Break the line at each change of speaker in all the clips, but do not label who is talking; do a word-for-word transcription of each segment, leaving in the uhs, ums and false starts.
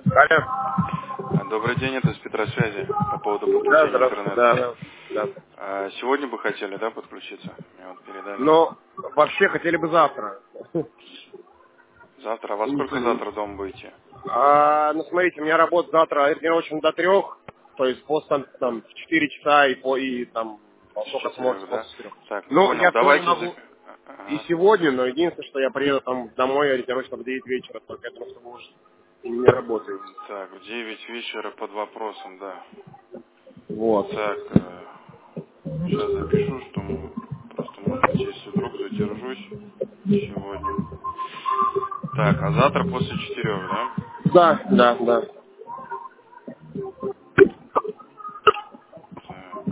Алло.
Добрый день, это с Петросвязи по поводу
Да,
подключения
здравствуйте,
интернета.
да, да, да.
А, Сегодня бы хотели, да, подключиться? Мне вот передали.
Но вообще хотели бы завтра.
Завтра? А во сколько завтра дома будете?
А, ну смотрите, у меня работа завтра ориентировочно до трех, то есть после там в четыре часа и по и там
С
сколько сможете
четырех, да?
после четырех.
Так,
Ну,
понял.
я сегодня
Давайте...
могу
зап-
и
Ага.
сегодня, но единственное, что я приеду там домой ориентировочно в девять вечера, только это чтобы уж не работает.
М, Так, в девять вечера под вопросом, да.
Вот.
Так, сейчас запишу, что м, просто, может быть, если вдруг задержусь сегодня. Так, а завтра после четырех, да?
Да, да, да.
Так,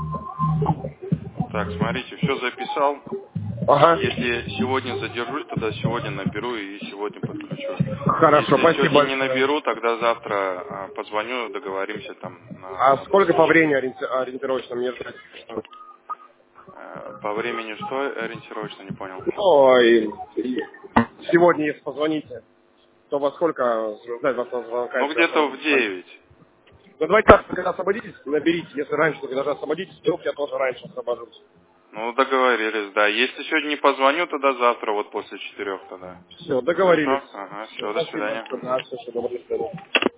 так, смотрите, все записал.
Ага.
Если сегодня задержусь, тогда сегодня наберу и сегодня подключу.
Хорошо,
Если
спасибо
сегодня не
большое.
наберу, тогда завтра а, позвоню, договоримся там на,
А
на одну
сколько по
встречу.
времени ориенти- ориентировочно мне ждать?
Э, По времени что ориентировочно, не понял.
Ой, сегодня, если позвоните, то во сколько ждать вас на звонка,
Ну,
если я
где-то
сразу
в
достану?
девять.
Ну, давайте так, когда освободитесь, наберите. Если раньше, то даже освободитесь, вдруг я тоже раньше освобожусь.
Ну, договорились, да. Если сегодня не позвоню, тогда завтра, вот после четырех тогда.
Все,
Хорошо?
договорились.
Ага,
Все,
все, до
спасибо
свидания.
большое. Да,
Мгм.
все, что доброго. До свидания.